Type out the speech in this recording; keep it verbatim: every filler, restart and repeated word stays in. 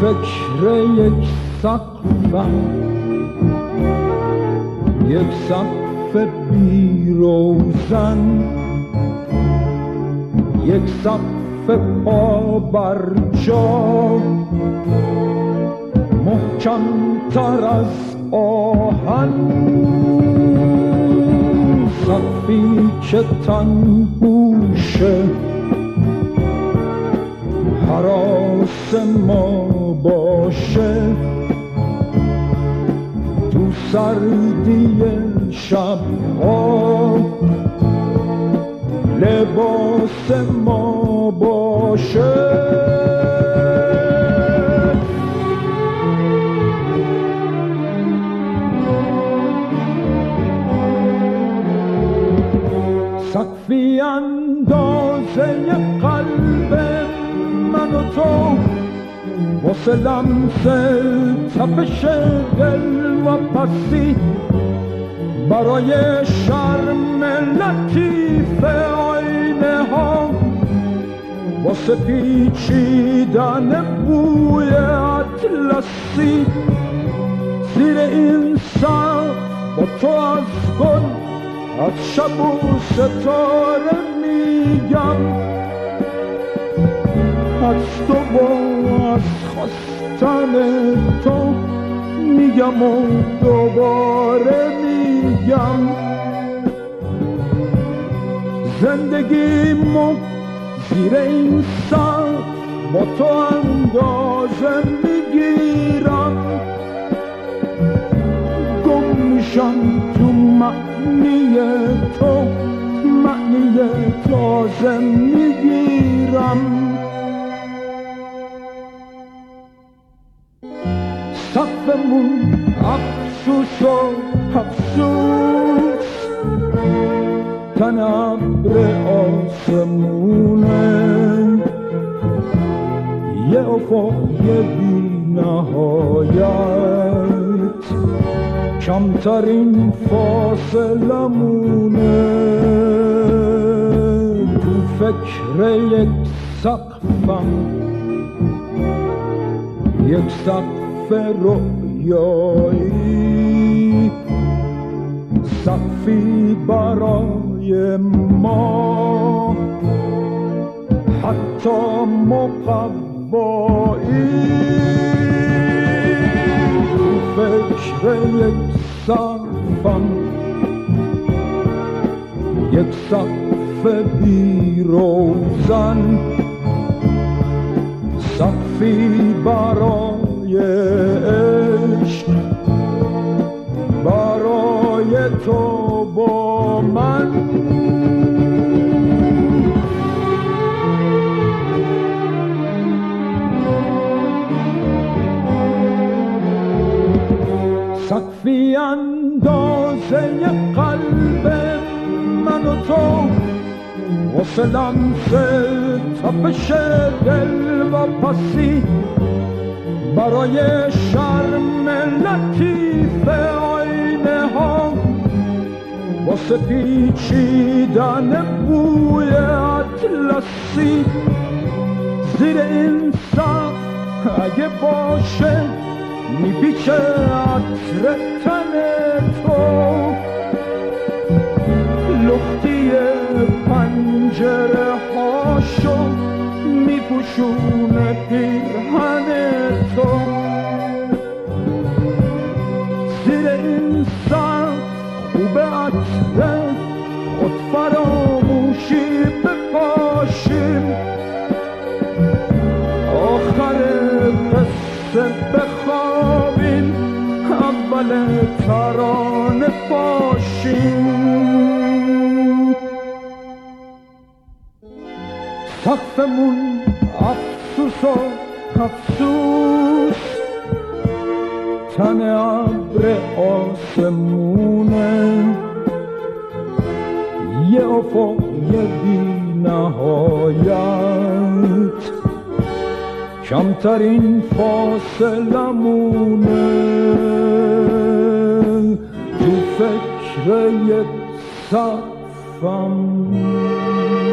فکر یک سقفم، یک سقف بی روزن، یک سقف پا بر جا، محکم تر از آهن، سقفی که تنهوشه هراس ما باشه، تو سردی شبها لباس ما باشه. سقفی اندازه قلب من و تو، واسه لمس تپش دل و پستی، برای شرم لطیف آینه ها، واسه پیچیدن بوی اطلسی، زیر این سقف با تو از گل، از شب و ستاره میگم، از تو و از خواستن تو میگم و دوباره میگم، زندگیمو زیر این سقف با تو اندازه میگیرم، گم میشم تو معنی تو، معنی تازه میگیرم. سقفمون افسوس و افسوس، تن ابر آسمونه، یه افق بی نهایت، کمترین فاصلمونه، تو فکر یک سقفم، یک سقف رویایی، سقفی برای ما حتی مقوایی، تو فکر یک سقفم، یک سقف بی روزن، سقفی برای عشق، برای تو با من. سقفی اندازه قلب من و تو، واسه لمس تپش دل و پسی، برای شرم لطیف آینه ها، واسه پیچیدن بوی اطلسی، زیر این سقف اگه باشه میپیچه عطر تن تو، لختی پنجره هاشو میپوشونه پیرهن تو، زیر این سقف خوب عطر خود فراموشی بپاشیم، آخر قصه بخوابیم، اول ترانه پاشیم. سقفمون افسوس و افسوس، تن ابر آسمونه، یه افق بی نهایت، کمترین فاصلمونه، تو فکر یک سقفم.